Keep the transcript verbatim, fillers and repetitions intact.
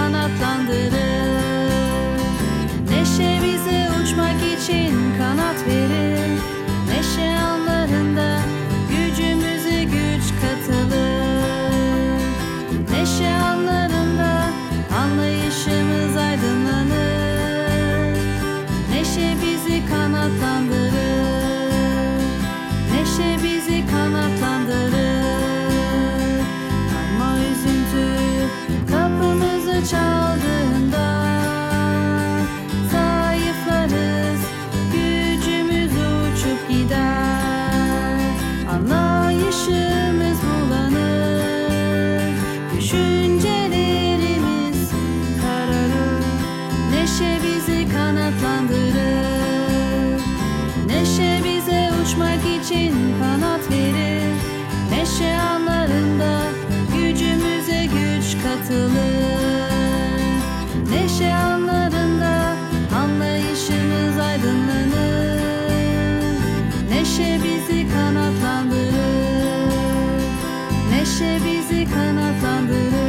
kanatlandırır. Neşe bize uçmak için kanat verir. Neşe anlarında gücümüze güç katılır. Neşe anlarında anlayışımız aydınlanır. Neşe bizi kanatlandırır. Neşe bizi kanatlandırır. Ama üzüntü kapımızı çaldığında zayıflarız, gücümüz uçup gider. Anlayışımız bulanır, düşüncelerimiz kararır. Neşe bizi kanatlandırır. Neşe bize uçmak için kanat verir. Neşe anlarında gücümüze güç katılır. Neşe anlarında anlayışımız aydınlanır. Neşe bizi kanatlandırır. Neşe bizi kanatlandırır.